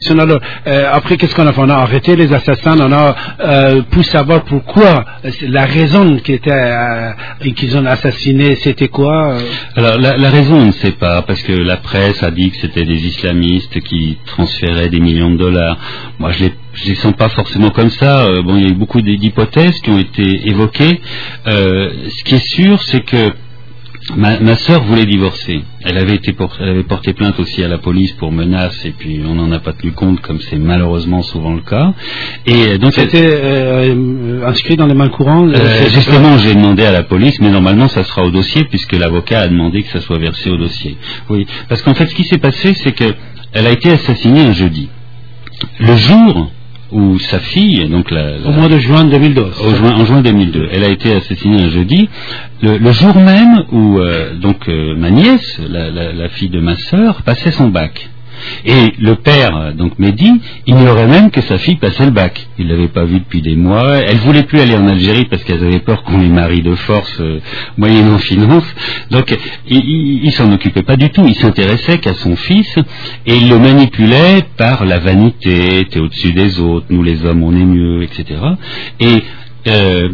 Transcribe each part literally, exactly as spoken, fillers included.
Alors, euh, après, qu'est-ce qu'on a fait? On a arrêté les assassins, on a euh, pu savoir pourquoi, la raison qui était, euh, qu'ils ont assassiné, c'était quoi? Alors, la, la raison, on ne sait pas, parce que la presse a dit que c'était des islamistes qui transféraient des millions de dollars. Moi, je les, je les sens pas forcément comme ça. Euh, bon, il y a eu beaucoup d'hypothèses qui ont été évoquées. Euh, ce qui est sûr, c'est que Ma, ma sœur voulait divorcer. Elle avait été pour, elle avait porté plainte aussi à la police pour menaces, et puis on n'en a pas tenu compte, comme c'est malheureusement souvent le cas. Et donc c'était euh, inscrit dans les mains courantes. Euh, justement, j'ai demandé à la police, mais normalement ça sera au dossier, puisque l'avocat a demandé que ça soit versé au dossier. Oui, parce qu'en fait, ce qui s'est passé, c'est que elle a été assassinée un jeudi. Le jour où sa fille, donc la, la, au mois de juin deux mille deux, au juin, en juin deux mille deux, elle a été assassinée un jeudi, le, le jour même où euh, donc euh, ma nièce, la, la, la fille de ma sœur, passait son bac. Et le père, donc Mehdi, ignorait même que sa fille passait le bac. Il l'avait pas vue depuis des mois. Elle voulait plus aller en Algérie parce qu'elle avait peur qu'on les marie de force, euh, moyennant finance. Donc, il, il, il s'en occupait pas du tout. Il s'intéressait qu'à son fils et il le manipulait par la vanité. T'es au-dessus des autres. Nous les hommes, on est mieux, et cetera. Et euh,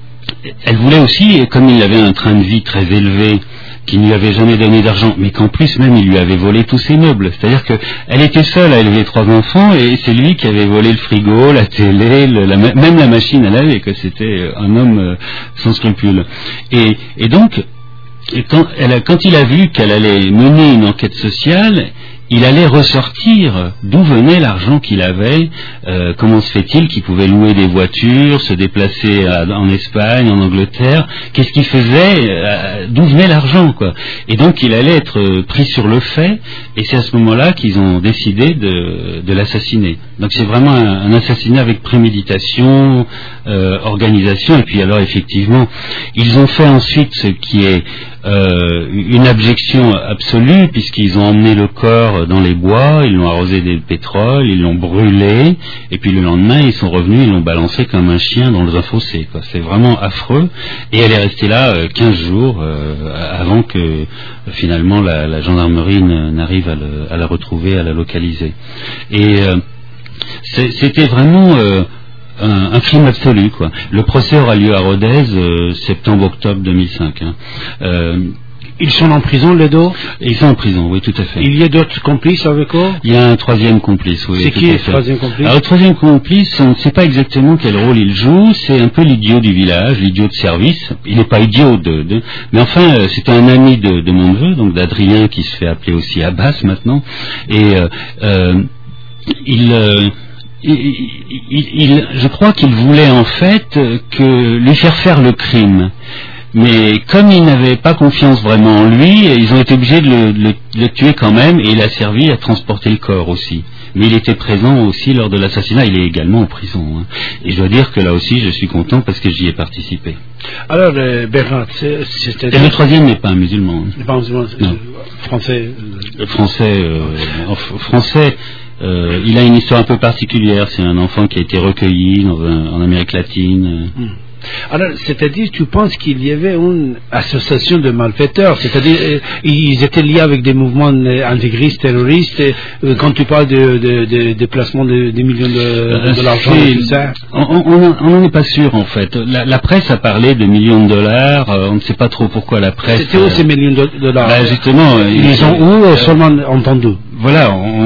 elle voulait aussi, comme il avait un train de vie très élevé, qui ne lui avait jamais donné d'argent, mais qu'en plus même il lui avait volé tous ses meubles. C'est-à-dire qu'elle était seule à élever trois enfants et c'est lui qui avait volé le frigo, la télé, le, la, même la machine à laver, que c'était un homme euh, sans scrupules. Et, et donc, et quand, elle a, quand il a vu qu'elle allait mener une enquête sociale, il allait ressortir d'où venait l'argent qu'il avait, euh, comment se fait-il qu'il pouvait louer des voitures, se déplacer à, en Espagne, en Angleterre, qu'est-ce qu'il faisait, euh, d'où venait l'argent, quoi. Et donc il allait être euh, pris sur le fait, et c'est à ce moment-là qu'ils ont décidé de, de l'assassiner. Donc c'est vraiment un, un assassinat avec préméditation, euh, organisation, et puis alors effectivement, ils ont fait ensuite ce qui est Euh, une abjection absolue, puisqu'ils ont emmené le corps dans les bois, ils l'ont arrosé de pétrole, ils l'ont brûlé, et puis le lendemain ils sont revenus, ils l'ont balancé comme un chien dans un fossé, quoi. C'est vraiment affreux, et elle est restée là euh, quinze jours euh, avant que euh, finalement la, la gendarmerie n'arrive à, le, à la retrouver, à la localiser. Et euh, c'était vraiment euh, Un, un crime absolu, quoi. Le procès aura lieu à Rodez, euh, septembre-octobre deux mille cinq. Hein. Euh, Ils sont en prison, les deux? Ils sont en prison, oui, tout à fait. Il y a d'autres complices avec eux? Il y a un troisième complice, oui. C'est qui le troisième complice? Alors, le troisième complice, on ne sait pas exactement quel rôle il joue. C'est un peu l'idiot du village, l'idiot de service. Il n'est pas idiot de, de... mais enfin, euh, c'était un ami de, de mon neveu, donc d'Adrien, qui se fait appeler aussi Abbas maintenant. Et euh, euh, il... Euh, Il, il, il, je crois qu'il voulait en fait que lui faire faire le crime, mais comme il n'avait pas confiance vraiment en lui, ils ont été obligés de le, de le, de le tuer quand même, et il a servi à transporter le corps aussi. Mais il était présent aussi lors de l'assassinat, il est également en prison. Hein. Et je dois dire que là aussi je suis content parce que j'y ai participé. Alors euh, Bernard, c'était... Et le troisième n'est pas un musulman. N'est pas un musulman, non. Français. Le français, euh, français. Euh, il a une histoire un peu particulière. C'est un enfant qui a été recueilli dans un, en Amérique latine. Hmm. Alors, c'est-à-dire, tu penses qu'il y avait une association de malfaiteurs, c'est-à-dire, euh, ils étaient liés avec des mouvements intégristes, terroristes, et, euh, quand tu parles de, de, de déplacement de, des millions de, euh, de l'argent et tout ça? On n'en est pas sûr, en fait. La, la presse a parlé de millions de dollars, euh, on ne sait pas trop pourquoi la presse... C'était où euh, ces millions de dollars? Bah, justement... Ils, ils sont où euh, seulement entendus? Voilà,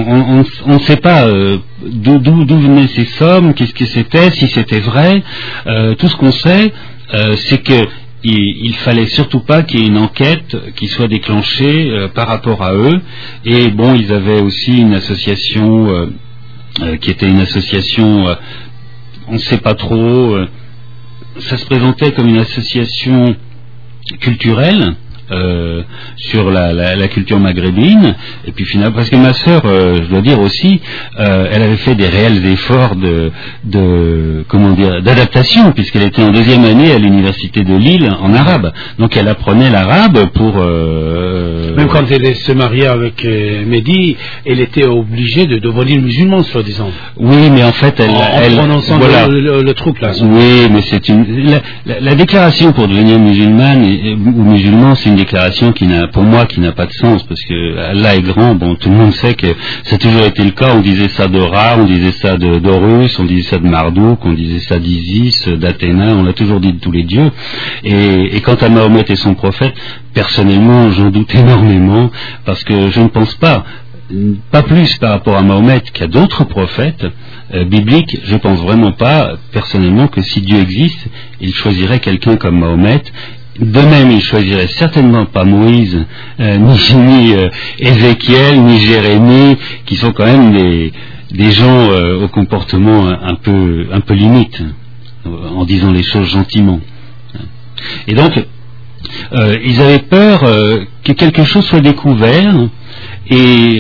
on ne sait pas euh, d'où venaient ces sommes, qu'est-ce que c'était, si c'était vrai. Euh, tout ce qu'on sait, euh, c'est que il, il fallait surtout pas qu'il y ait une enquête qui soit déclenchée euh, par rapport à eux. Et bon, ils avaient aussi une association euh, euh, qui était une association, euh, on ne sait pas trop. Euh, ça se présentait comme une association culturelle. Euh, sur la, la, la culture maghrébine, et puis finalement, parce que ma sœur, euh, je dois dire aussi, euh, elle avait fait des réels efforts de, de comment dire, d'adaptation, puisqu'elle était en deuxième année à l'université de Lille en arabe. Donc elle apprenait l'arabe pour. Euh, Même quand elle se mariait avec euh, Mehdi, elle était obligée de devenir musulmane, soi-disant. Oui, mais en fait, elle, en, elle, en prononçant voilà. le, le, le truc là. Oui, mais c'est une la, la, la déclaration pour devenir musulmane et, ou musulman, c'est une une déclaration qui n'a, pour moi, qui n'a pas de sens, parce que Allah est grand. Bon, tout le monde sait que ça a toujours été le cas. On disait ça de Ra, on disait ça de d'Horus, on disait ça de Marduk, on disait ça d'Isis, d'Athéna. On l'a toujours dit de tous les dieux. Et, et quant à Mahomet et son prophète, personnellement, j'en doute énormément, parce que je ne pense pas. Pas plus par rapport à Mahomet qu'à d'autres prophètes euh, bibliques, je pense vraiment pas, personnellement, que si Dieu existe, il choisirait quelqu'un comme Mahomet. De même, il choisirait certainement pas Moïse, euh, ni, ni euh, Ézéchiel, ni Jérémie, qui sont quand même des, des gens euh, au comportement un, un peu, un peu limite, en disant les choses gentiment. Et donc, euh, ils avaient peur euh, que quelque chose soit découvert. Et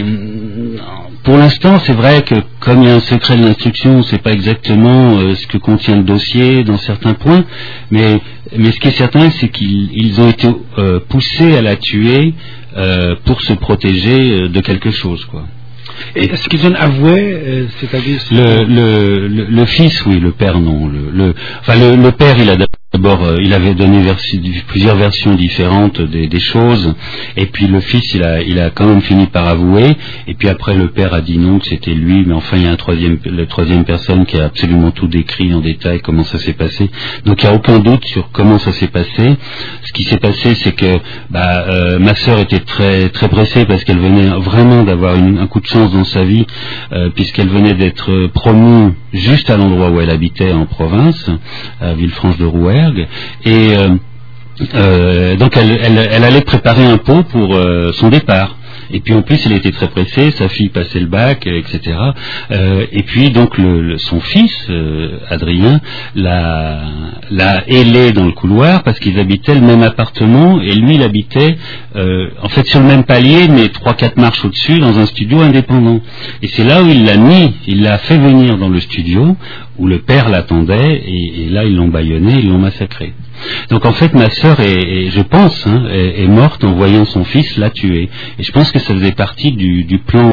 pour l'instant, c'est vrai que comme il y a un secret de l'instruction, on ne sait pas exactement euh, ce que contient le dossier dans certains points, mais, mais ce qui est certain, c'est qu'ils ils ont été euh, poussés à la tuer euh, pour se protéger euh, de quelque chose, quoi. Et est-ce qu'ils ont avoué, euh, c'est-à-dire le, le, le, le fils, oui, le père, non. Le, le, enfin, le, le père, il a d'abord, euh, il avait donné versi, plusieurs versions différentes des, des choses, et puis le fils, il a, il a quand même fini par avouer, et puis après le père a dit non, que c'était lui, mais enfin, il y a un troisième, la troisième personne qui a absolument tout décrit en détail comment ça s'est passé. Donc, il n'y a aucun doute sur comment ça s'est passé. Ce qui s'est passé, c'est que bah, euh, ma sœur était très, très pressée parce qu'elle venait vraiment d'avoir une, un coup de chance dans sa vie, euh, puisqu'elle venait d'être promue juste à l'endroit où elle habitait en province, à Villefranche-de-Rouergue, et euh, euh, donc elle, elle, elle allait préparer un pot pour euh, son départ. Et puis en plus, elle était très pressée, sa fille passait le bac, et cetera. Euh, et puis donc le, le, son fils, euh, Adrien, l'a, l'a ailé dans le couloir parce qu'ils habitaient le même appartement et lui, il habitait euh, en fait sur le même palier, mais trois quatre marches au-dessus, dans un studio indépendant. Et c'est là où il l'a mis, il l'a fait venir dans le studio où le père l'attendait, et, et là ils l'ont bâillonné, ils l'ont massacré. Donc en fait ma sœur est, est je pense, hein, est, est morte en voyant son fils la tuer. Et je pense que ça faisait partie du, du plan